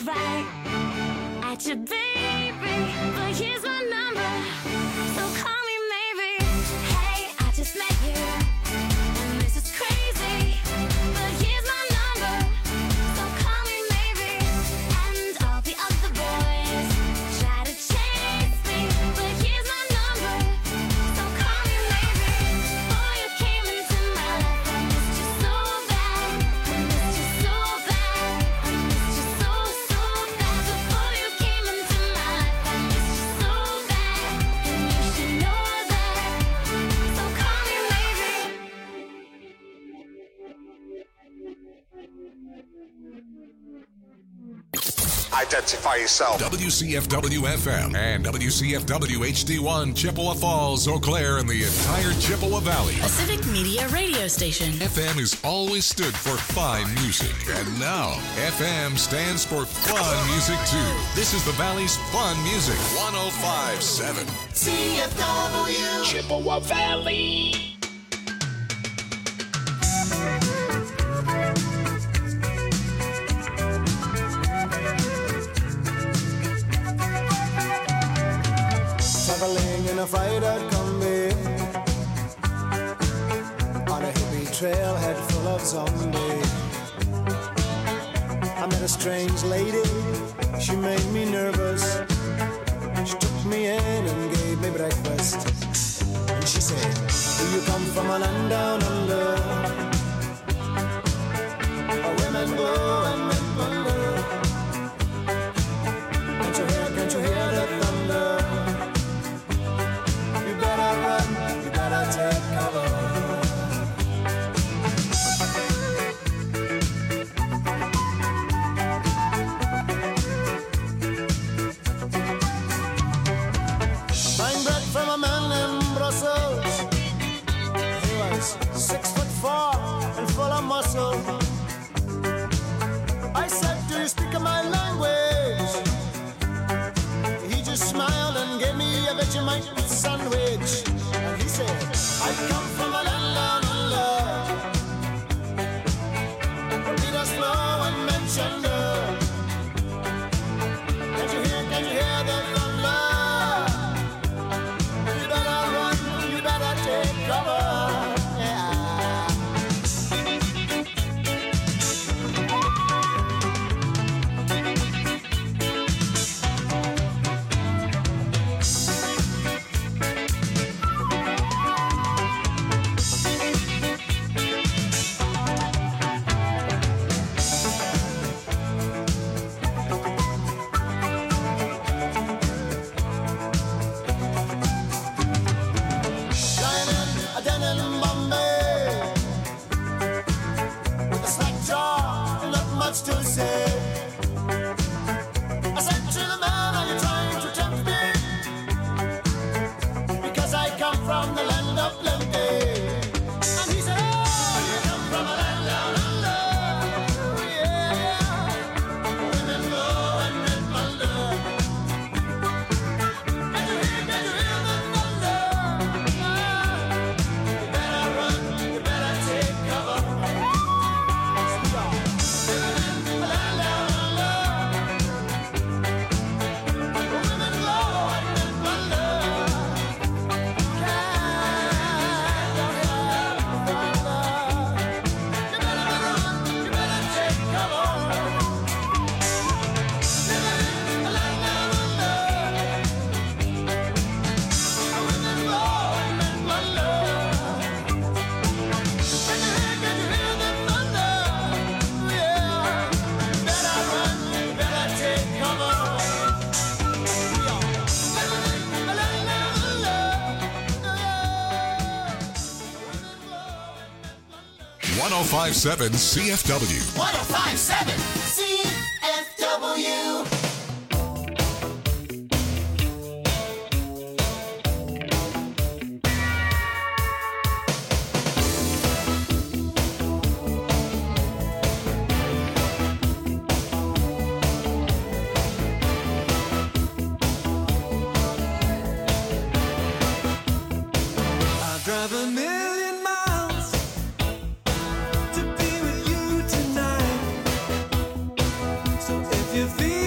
right at your baby, but here's my number, so call me maybe. Hey, I just met you, and this is crazy, but here's my number, so call me maybe. And all the other boys try to chase me, but here's my number, so call me maybe. Before you came into my life, I missed you so bad, I missed you so bad, I missed you so bad. Before you came into my life, I missed you so bad, and you should know that, so call me maybe. Identify yourself. WCFW-FM and WCFW-HD1, Chippewa Falls, Eau Claire, and the entire Chippewa Valley. A civic media radio station. FM has always stood for fine music, and now FM stands for fun music too. This is the Valley's fun music. 105.7 CFW Chippewa Valley. Traveling in a freighter combi on a hippie trailhead full of zombies. I met a strange lady, she made me nervous. She took me in and gave me breakfast. And she said, do you come from a land down under, where women go and men wonder? Can't you hear the thunder? You better run, you better take cover. Buying bread from a man in Brussels. He was 6'4" and full of muscle. I said, do you speak my language? He just smiled and gave me a Vegemite sandwich. And he said, I come from a land down under, where Peter's flow and Manchester. Can you hear the thunder? You better run, you better take cover. Yeah. Flying in a den in Bombay, with a slack jaw and not much to say. I said to the man, are you trying to tempt me? Because I come from the land of plenty. And he said, oh, you come from a land down under. Yeah, women go and men wonder. Can you hear the thunder? You better run, you better take cover. Living in the land down under. Women go and men wonder. You better run, you better take cover. Living in the land down under. Women go and men wonder. Can you hear the thunder? Yeah. You better run, you better take cover. Living in the land down under. 105.7 CFW. 1057 CFW. I drive a million miles to be with you tonight. So if you feel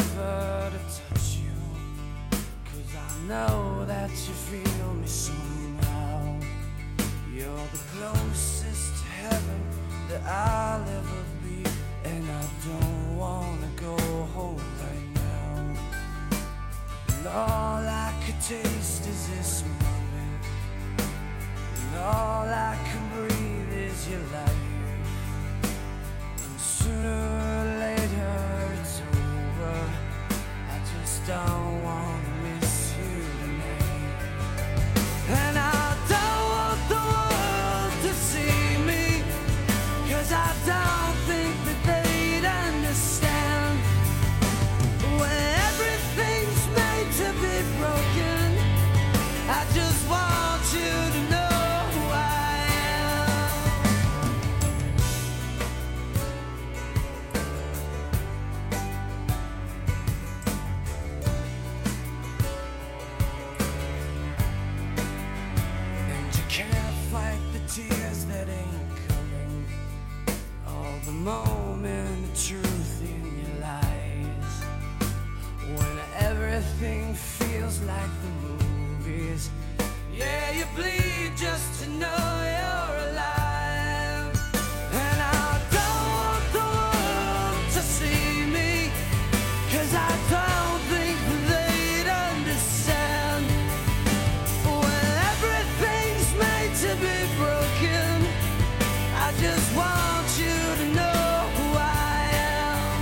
never to touch you, 'cause I know that you feel me somehow. You're the closest to heaven that I'll ever be, and I don't wanna go home right now. And all I could taste is this moment, and all I can breathe is your life. And sooner or later it's over. I just don't wanna miss you tonight. And I don't want the world to see me, 'cause I don't think that they'd understand. When everything's made to be broken, I just want you to know who I am. And you can't fight the tears that ain't coming, all the moment of truth in your lies. When everything feels like the movies, yeah, you bleed just to know you're alive. And I don't want the world to see me, 'cause I don't think they'd understand. When everything's made to be broken, I just want you to know who I am.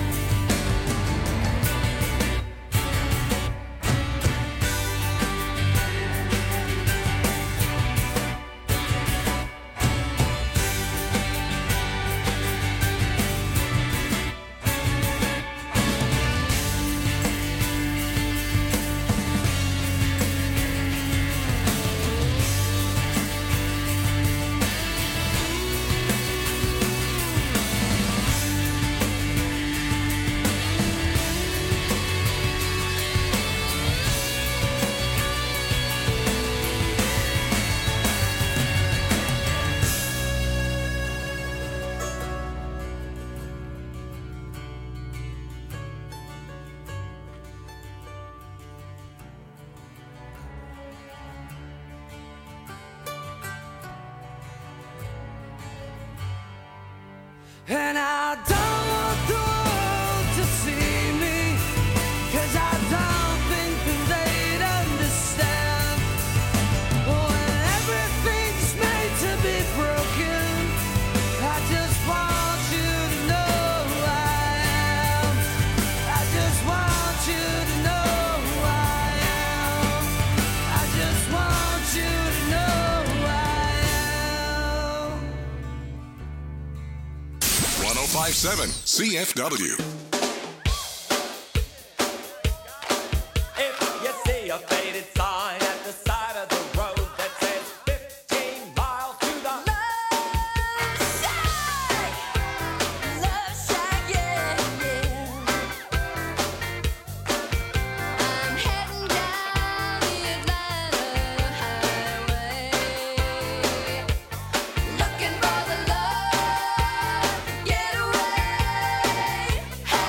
And I don't want the world to see me, 'cause I don't think that they'd understand. When everything's made to be broken, I just want you to know who I am. I just want you to know who I am. I just want you to know who I am. 1057 CFW. If you see a faded sign at the side of the road that says 15 miles to the Love shack, yeah, yeah. I'm heading down the Atlanta highway, looking for the love getaway.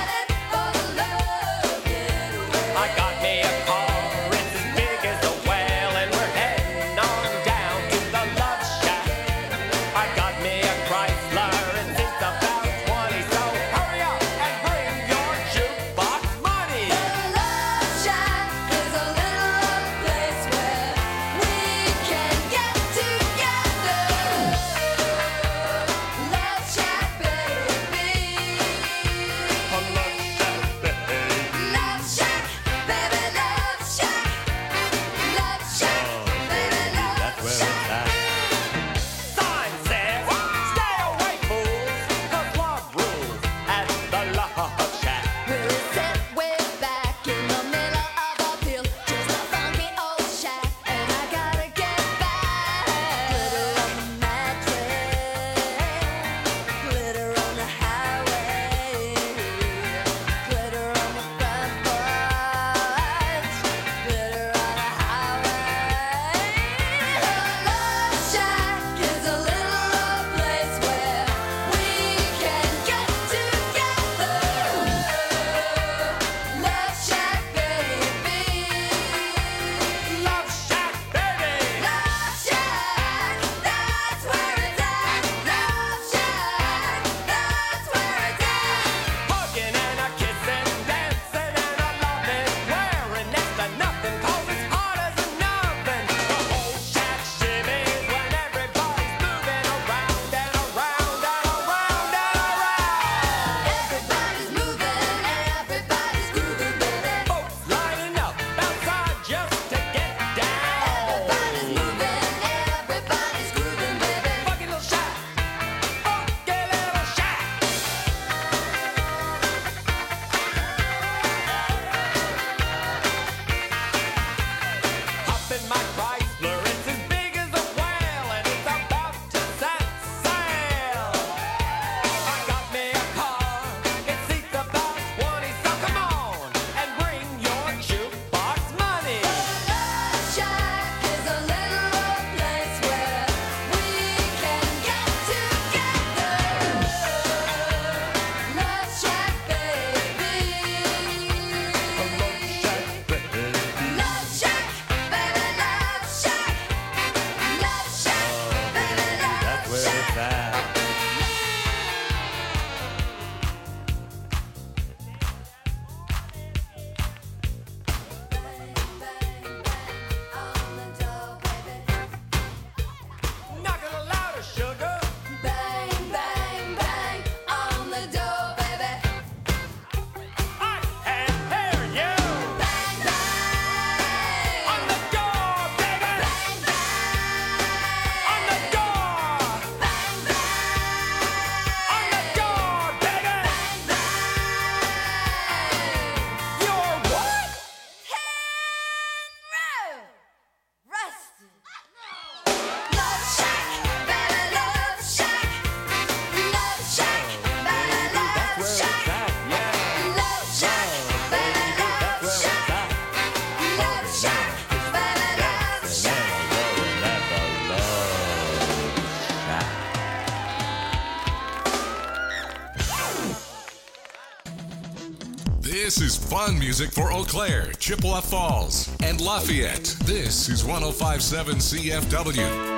This is fun music for Eau Claire, Chippewa Falls, and Lafayette. This is 105.7 CFW.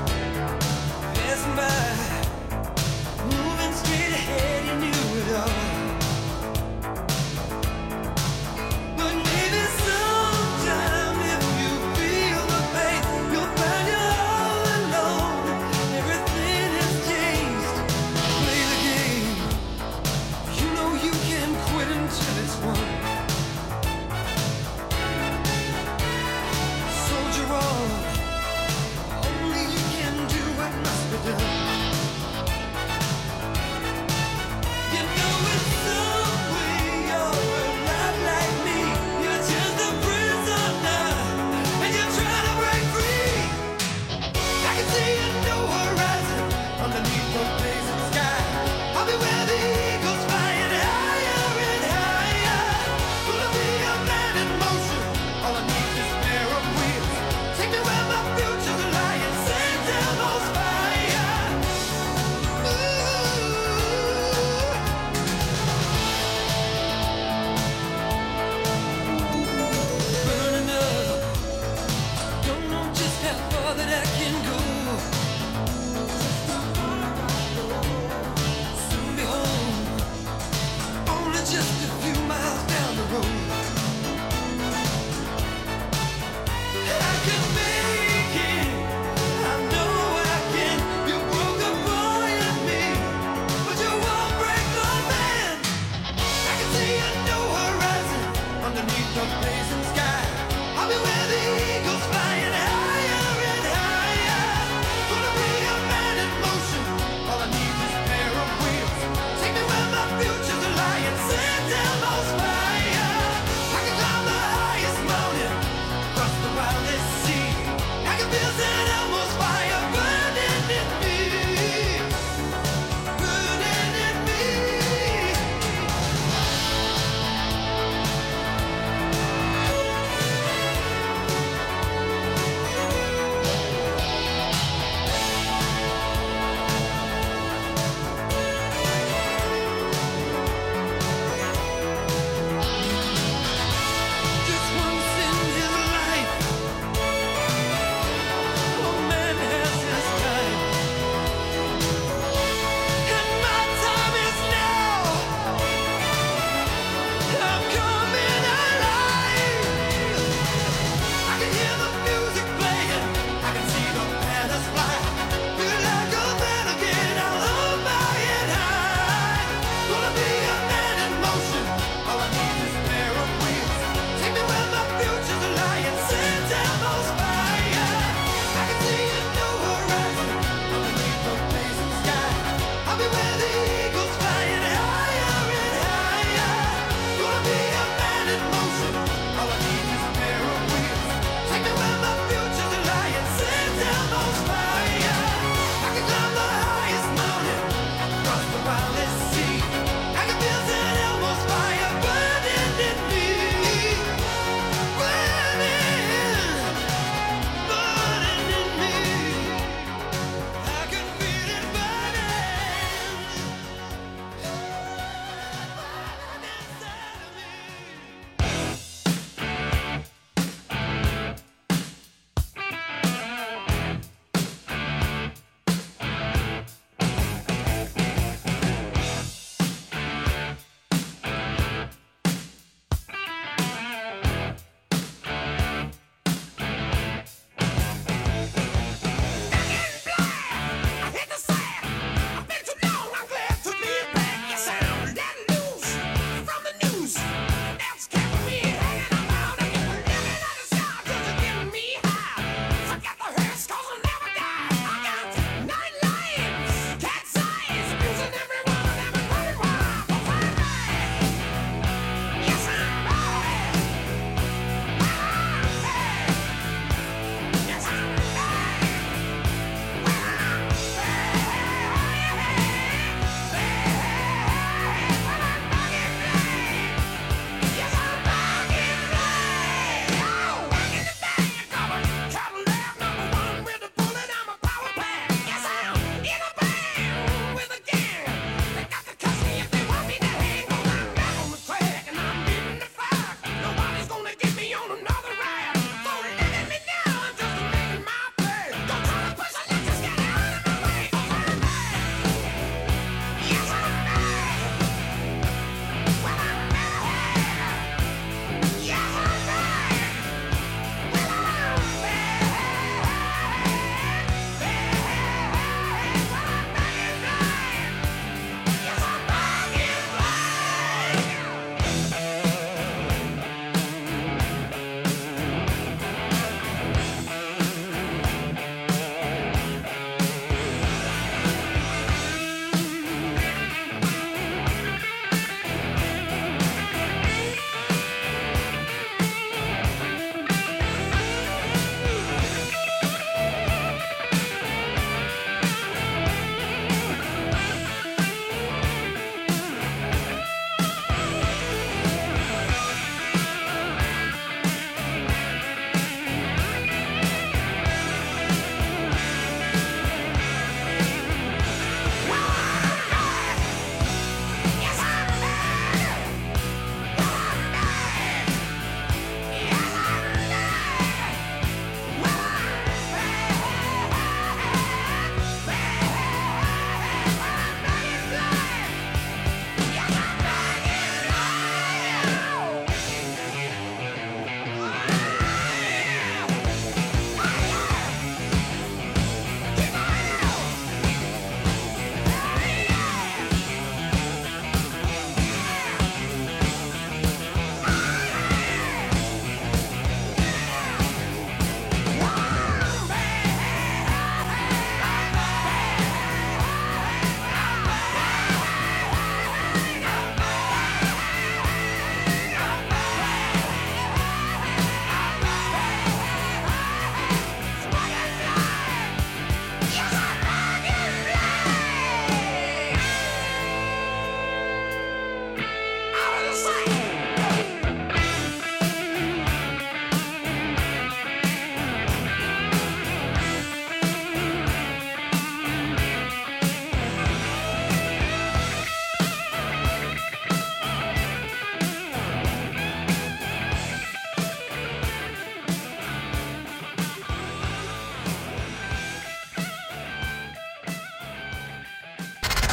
Moving straight ahead, you knew it all.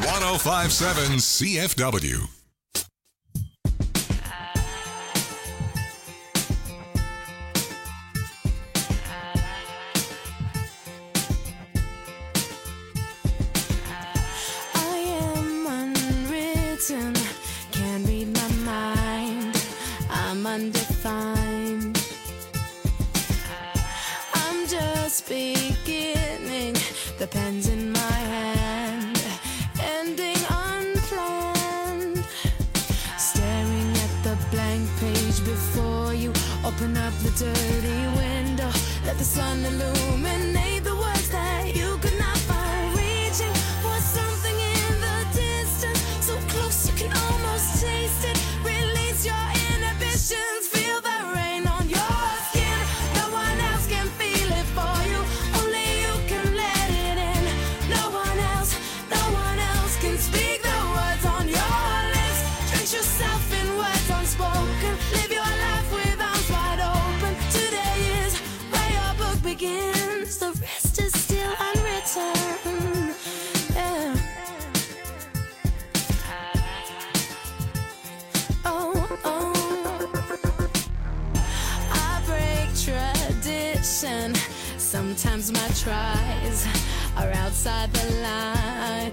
1057 CFW. I am unwritten, can't read my mind. I'm undefined. I'm just beginning, the pen's in my hand, ending unplanned. Staring at the blank page before you, open up the dirty window, let the sun illuminate the words that you could not find. Reaching for something in the distance, so close you can almost taste it. Release your inhibitions, feel the rain on your skin. No one else can feel it for you, only you can let it in. No one else can speak the words on your lips. Drench yourself in words unspoken, live your life with arms wide open. Today is where your book begins, the rest is still unwritten. Yeah. I break tradition. Sometimes my tries are outside the line.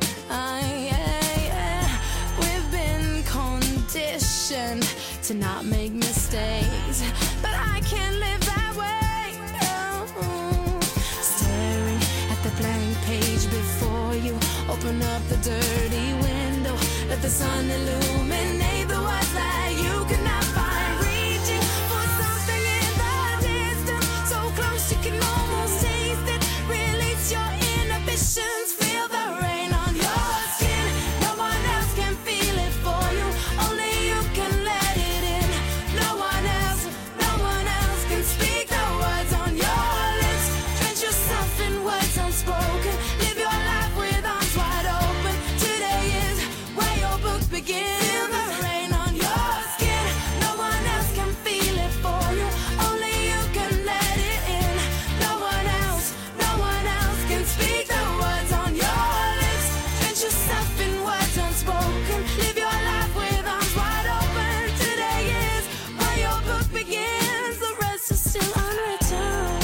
We've been conditioned to not make mistakes, but I can't live that way. Oh. Staring at the blank page before you, open up the dirty window, let the sun illuminate the words that you cannot find. Reaching for something in the distance, so close you can almost taste it. Release your inhibitions, feel the rain on your skin. No one else can feel it for you, only you can let it in. No one else can speak the words on your lips. Drench yourself in words unspoken, live your life with arms wide open. Today is where your book begins. Feel the rain on your skin. No one else can feel it for you, only you can let it in. No one else can speak the words on your lips. Drench yourself in words unspoken, live your life with arms wide open. Today is where your book begins, the rest is still unwritten.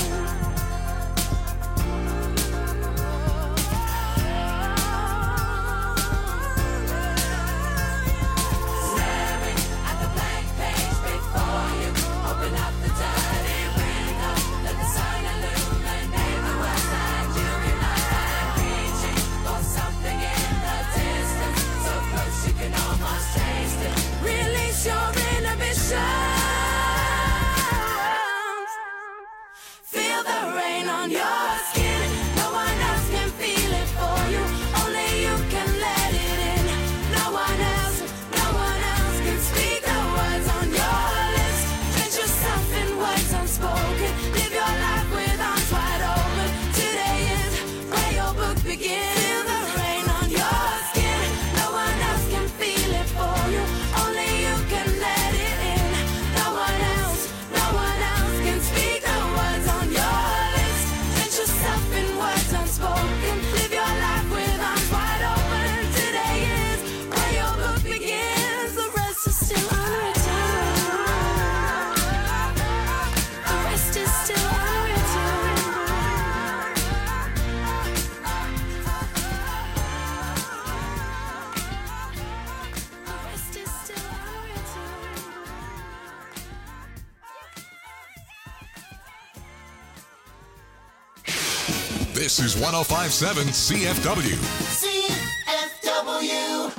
Staring at the blank page before you, open up the dirty window, let the sun illuminate the words that you cannot find. Reaching for something in the distance, so close you can almost taste it. Release your inhibitions, feel the rain on your skin. No one else can feel it for you, only you can let it in. No one else can speak the words on your lips. Drench yourself in words unspoken, live your life with arms wide open. Today is where your book begins. Feel the rain on your skin. No one else can feel it for you, only you can let it in. No one else can speak the words on your lips. Drench yourself in words unspoken, live your life with arms wide open. Today is where your book begins, the rest is still unwritten. The rest is still unwritten. The rest is still unwritten. This is 1057 CFW. CFW.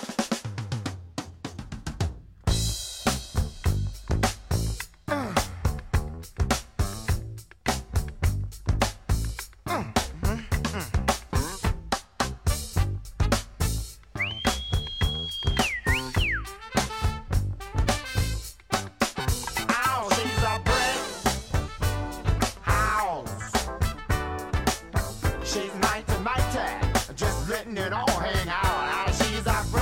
Ow, she's a brick house. She's 1990, just letting it all hang out. She's a brick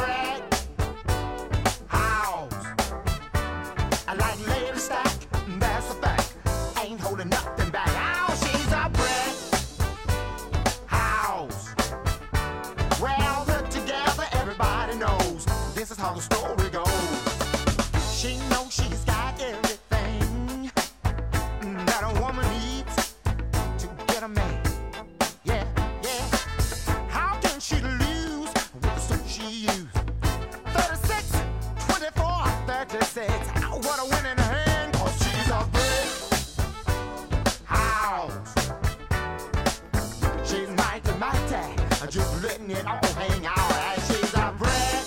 how the story goes. She knows she's got everything that a woman needs to get a man. Yeah, yeah. How can she lose with the suit she used? 36, 24, 36. What a winning hand, 'cause she's a brick house. She's mighty, mighty, just letting it all hang out. She's a brick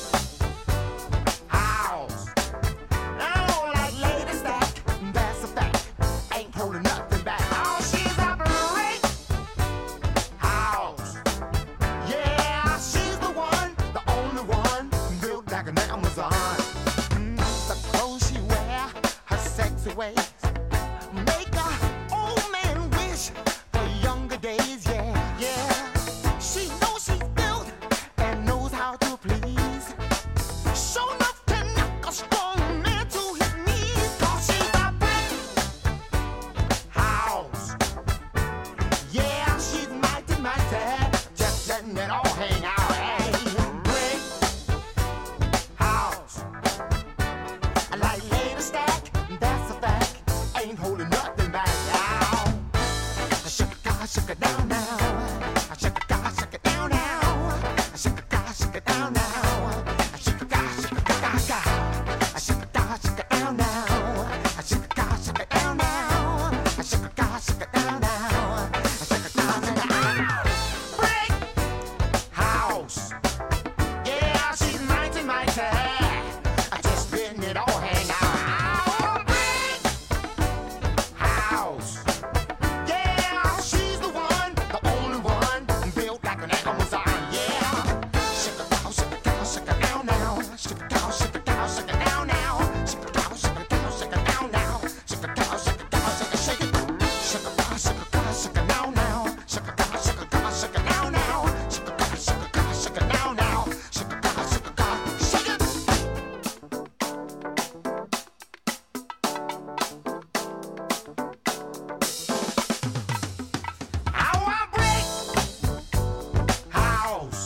house. I don't like lady stack, that's a fact. Ain't holding nothing back. Oh, she's a brick house. Yeah, she's the one, the only one, built like an Amazon. The clothes she wear, her sexy ways, make a old man wish for younger days. Yeah, yeah. She knows she's built and knows how to please. Show enough to knock a strong man to his knees. 'Cause she's a brick house. Yeah, she's mighty, mighty, just letting it all hang out. Hey, brick house. I like lady stack, that's a fact. Ain't holding nothing back now. Shake it down now. Shake it down now. Shake it down now. Shake it down now. Shake it down now. Shake it down now. Shake it down now. Brick house. Yeah, she's mighty, mighty. Just letting it all hang out. Brick house. Yeah, she's the one, the only one, built like an Amazon. Yeah. Shake it down now. Shake it down now. Shake it down now. Shake it down, shake it now. Shake it. Shake it down now. Shake it now. Shake it now. Shake it now. Shake it. Our brick house.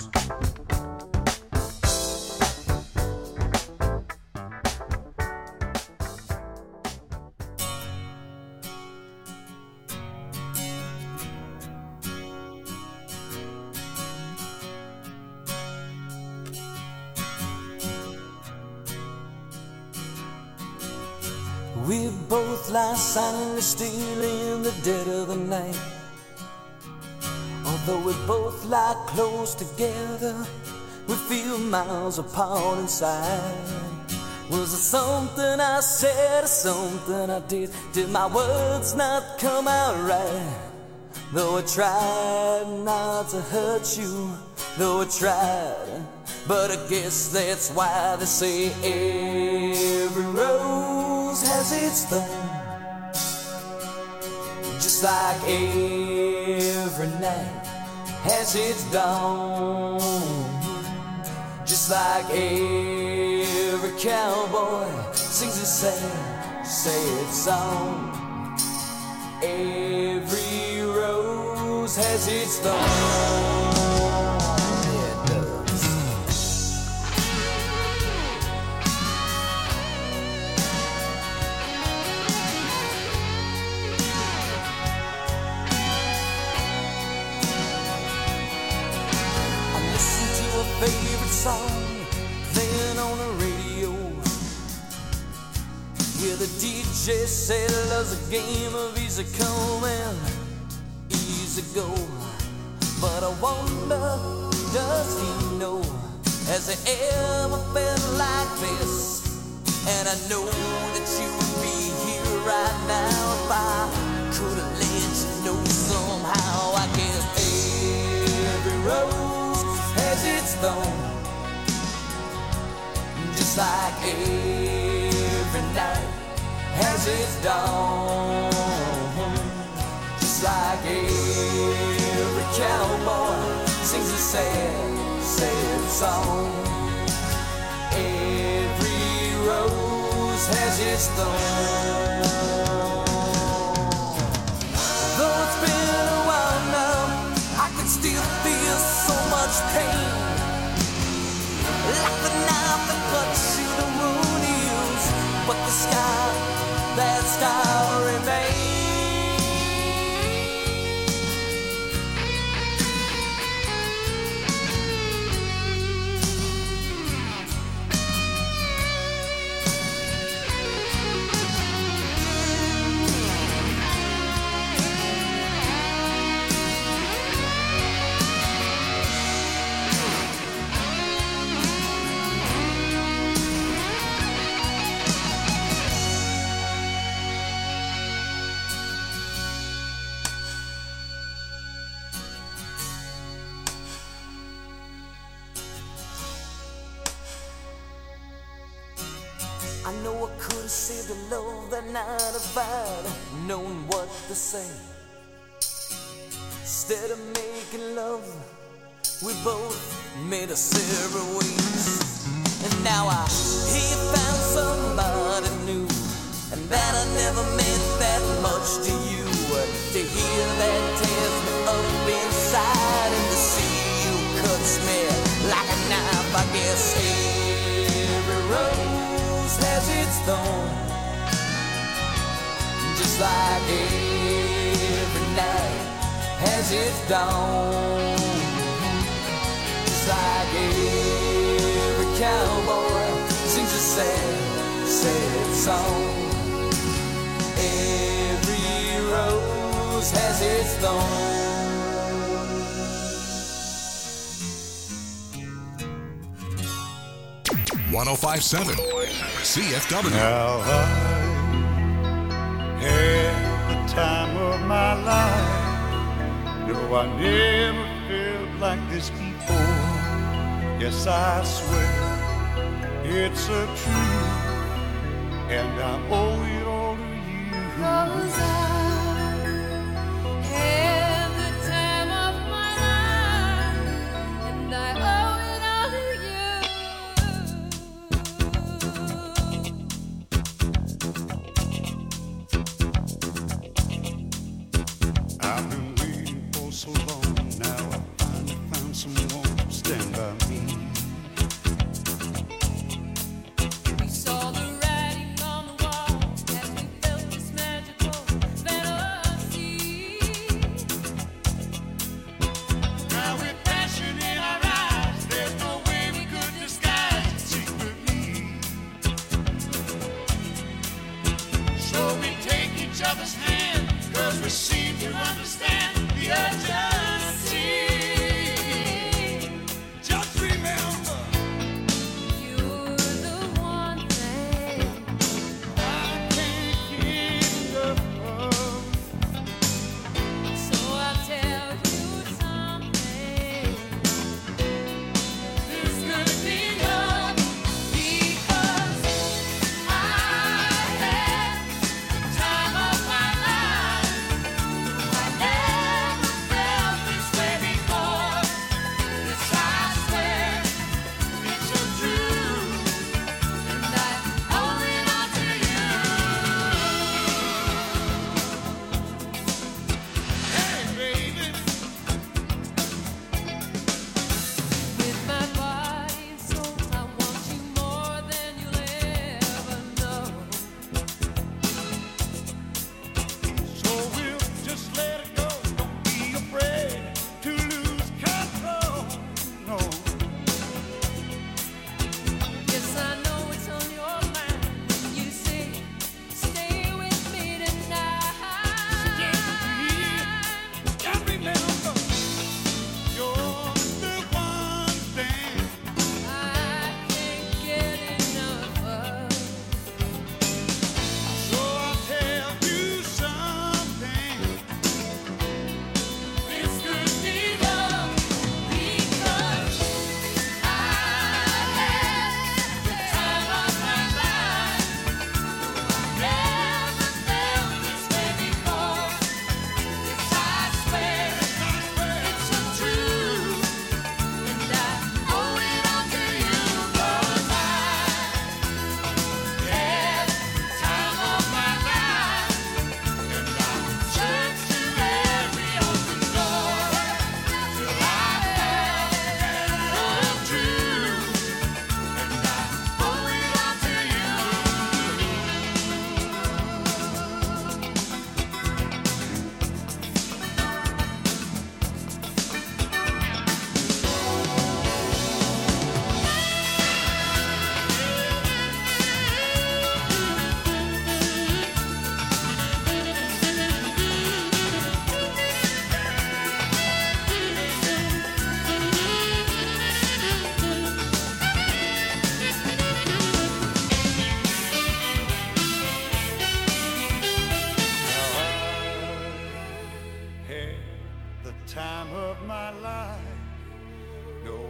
We both lie silently still in the dead of the night. Although we both lie close together, we feel miles apart inside. Was it something I said or something I did? Did my words not come out right? Though I tried not to hurt you, though I tried, but I guess that's why they say every rose has its thorn. Just like every night has its dawn. Just like every cowboy sings a sad, sad song. Every rose has its thorn. Yeah, it does. I listen to a favorite song playing on the radio. Yeah, the DJ said love's a game of easy come and easy go. But I wonder, does he know? Has he ever been like this? And I know that you would be here right now if I could have let you know somehow. I guess every rose has its thorn. Just like every night has its dawn. Just like every cowboy sings a sad, sad song. Every rose has its thorn. Though it's been a while now, I can still feel so much pain. Like the knife that cuts but the sky, that sky remains. I know I could have saved the love that night if I'd known what to say. Instead of making love, we both made us separate ways. And now I hear you found somebody new, and that I never meant that much to you. To hear that tears me up inside, and to see you cuts me like a knife. I guess every rose has its thorn, just like every night has its dawn, just like every cowboy sings a sad, sad song. Every rose has its thorn. 105.7 CFW. Now I had the time of my life. No, I never felt like this before. Yes, I swear it's a truth, and I owe it all to you. 'Cause I had the time of my life, and I owe it all to you. I've been waiting for so long. Now I finally found someone to stand by me. We saw the writing on the wall as we felt this magical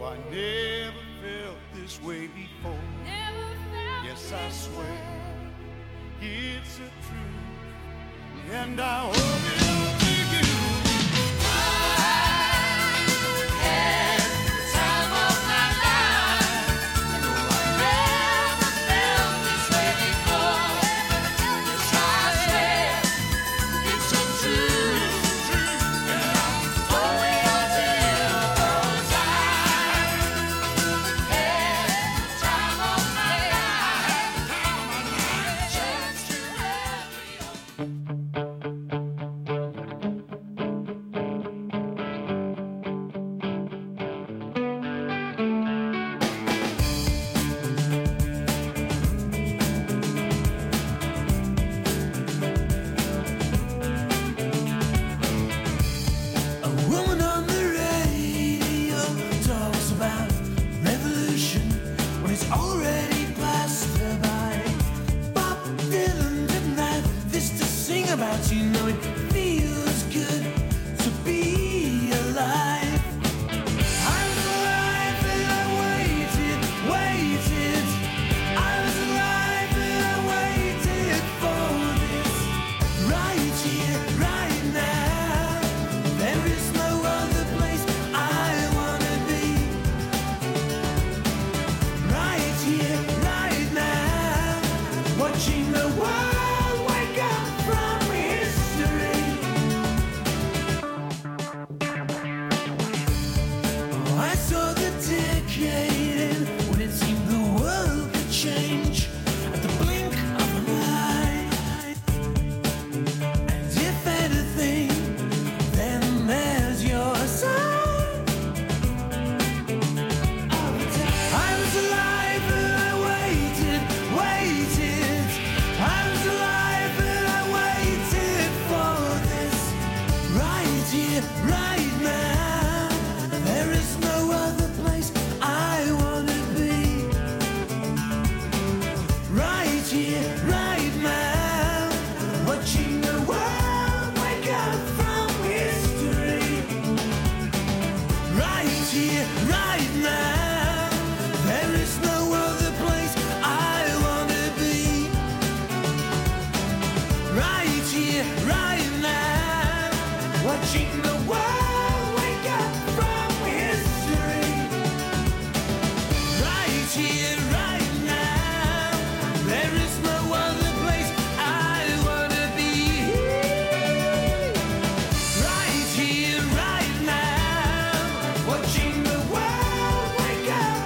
I never felt this way before. Yes, I swear it's a truth, and I hope it don't take you. I had the time of my life. No, I never felt this way before. Yes, I swear it's a truth, and I'm holding on to you 'cause I had the time of my life. Chance to have you. A woman on the radio talks about revolution when it's already passed her by. Bob Dylan didn't have this to sing about, you know it feels good to be alive. I was alive and I waited. I was alive and I waited for this. Right here, right now. There is no other place I wanna be. Right here, right now. Watching the world wake up from history. Oh, I saw the decade end when it seemed the world could change at the blink of an eye. And if anything, then there's your sign. I was alive and I waited. I was alive and I waited for this. Right here, right now. There is no other place I wanna be. Right here, right now. Watching the world wake up from history. Right here, right now. There is no other place I wanna be. Right here, right now. Watching the world wake up from history. Right here, right now. There is no other place I wanna be. Right here, right now. Watching the world wake up.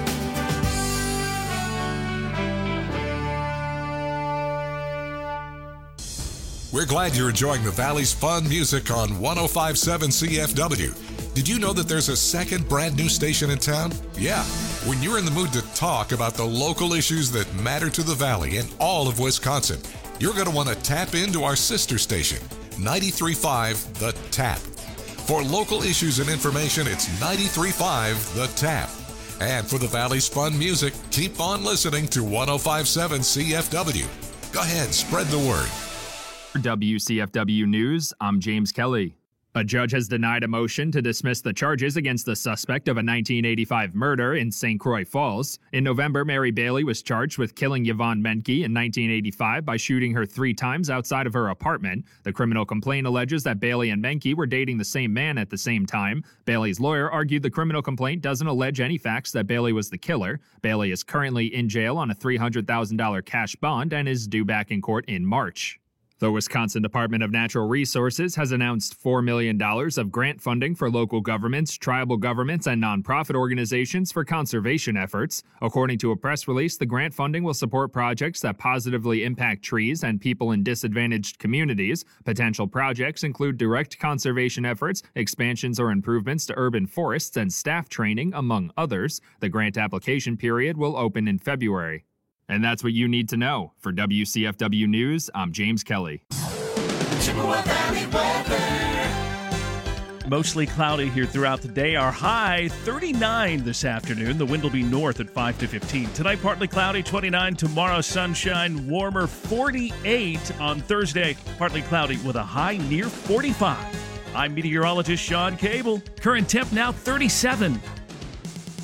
We're glad you're enjoying the Valley's fun music on 105.7 CFW. Did you know that there's a second brand new station in town? Yeah. When you're in the mood to talk about the local issues that matter to the Valley and all of Wisconsin, you're going to want to tap into our sister station, 93.5 The Tap. For local issues and information, it's 93.5 The Tap. And for the Valley's fun music, keep on listening to 105.7 CFW. Go ahead, spread the word. For WCFW News, I'm James Kelly. A judge has denied a motion to dismiss the charges against the suspect of a 1985 murder in St. Croix Falls. In November, Mary Bailey was charged with killing Yvonne Menke in 1985 by shooting her 3 times outside of her apartment. The criminal complaint alleges that Bailey and Menke were dating the same man at the same time. Bailey's lawyer argued the criminal complaint doesn't allege any facts that Bailey was the killer. Bailey is currently in jail on a $300,000 cash bond and is due back in court in March. The Wisconsin Department of Natural Resources has announced $4 million of grant funding for local governments, tribal governments, and nonprofit organizations for conservation efforts. According to a press release, the grant funding will support projects that positively impact trees and people in disadvantaged communities. Potential projects include direct conservation efforts, expansions or improvements to urban forests, and staff training, among others. The grant application period will open in February. And that's what you need to know. For WCFW News, I'm James Kelly. Chippewa Valley weather. Mostly cloudy here throughout the day. Our high, 39 this afternoon. The wind will be north at 5 to 15. Tonight, partly cloudy, 29. Tomorrow, sunshine, warmer, 48 on Thursday. Partly cloudy with a high near 45. I'm meteorologist Sean Cable. Current temp now 37.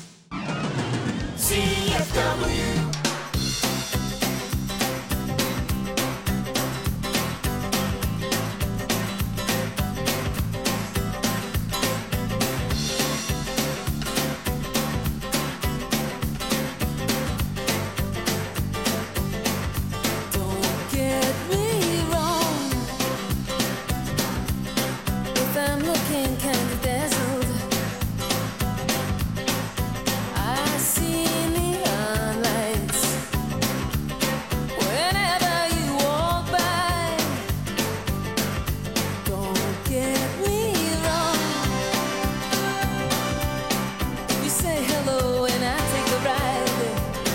CFW. Don't get me wrong. If I'm looking kind of dazzled, I see neon lights whenever you walk by. Don't get me wrong. You say hello and I take a ride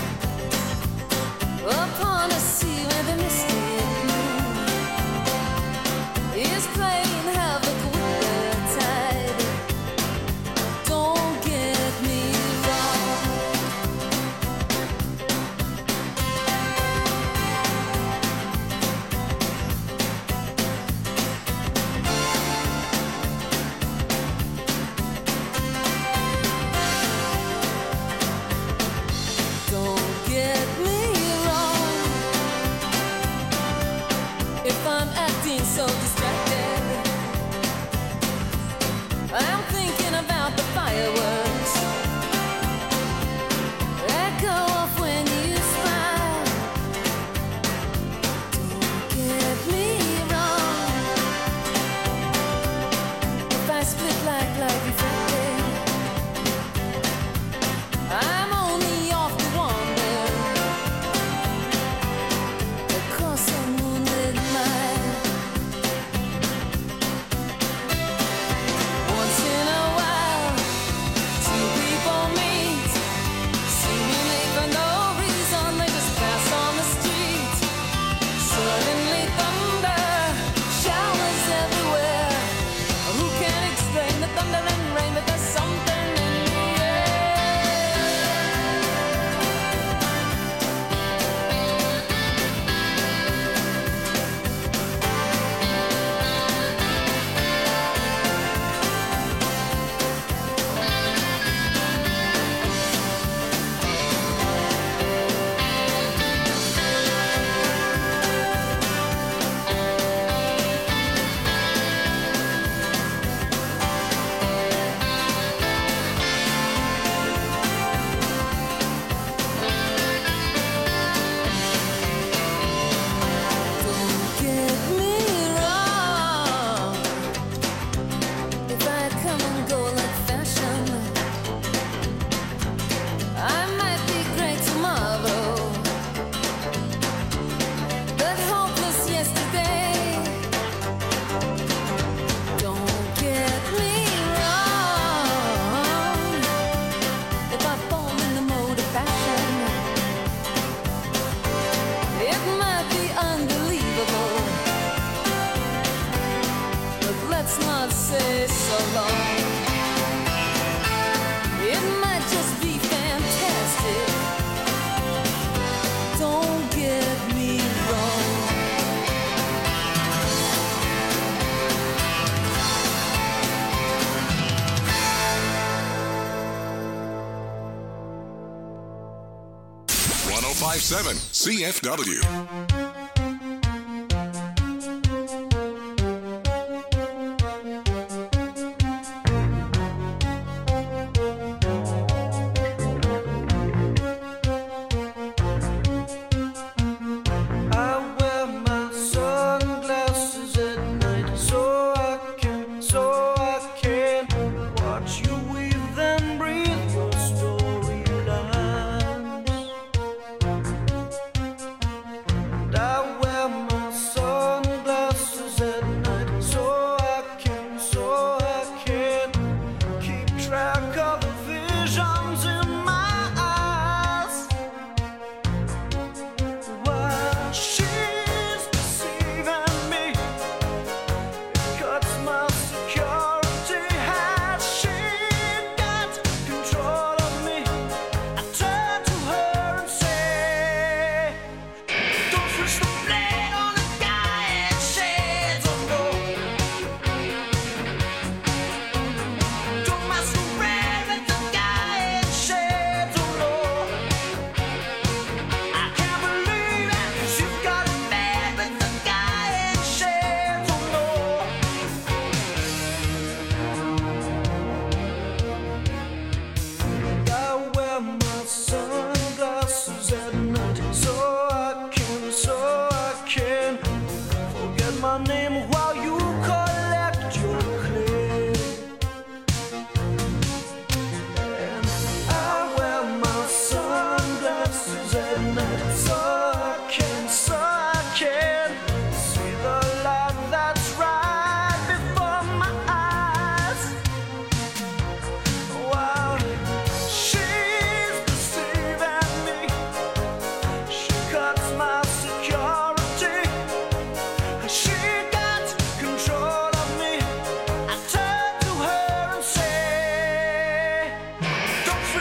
upon a sea where the misty moon is playing havoc with the tide. Don't get me wrong. Don't get me wrong. If I'm acting so distracted, I'm thinking about the fireworks that go off when you smile. Don't get me wrong. If I split like reflected, I'm only off to wander across a moonlit mile. Once in a while, two people meet, seemingly for no reason. They just pass on the street. Suddenly thunder showers everywhere. Who can explain the thunder and rain? But there's something in the air. Don't get me wrong. If I come and go like fashion, I might be great tomorrow, but hopeless yesterday. Don't get me wrong. If I fall in the mode of fashion, it might be unbelievable, but let's not say so long. It might just be fantastic. Don't get me wrong. .1057 CFW. I wear my sunglasses at night so I can watch you weave and breathe your storylines.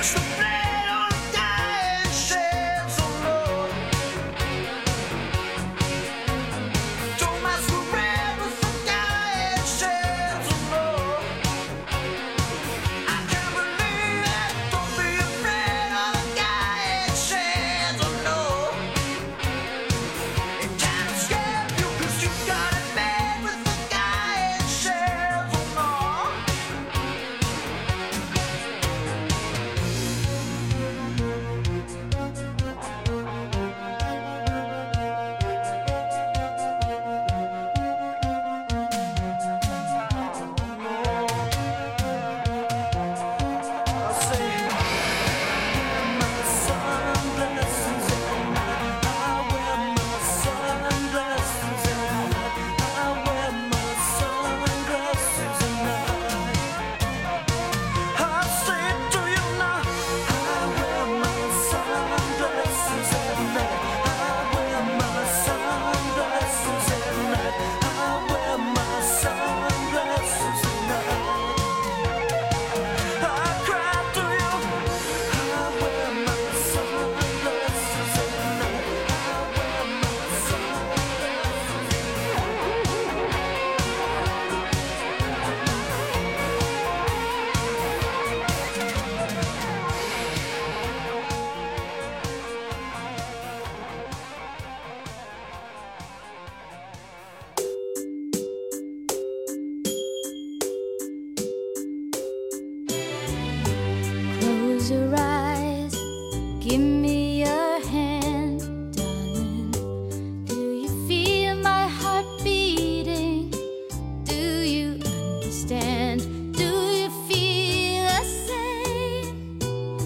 Close your eyes, give me your hand, darling. Do you feel my heart beating? Do you understand? Do you feel the same?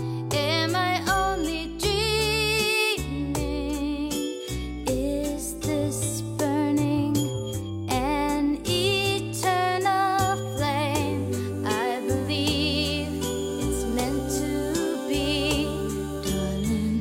Am I only dreaming? Is this burning an eternal flame? I believe it's meant to be, darling.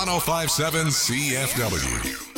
1057 CFW.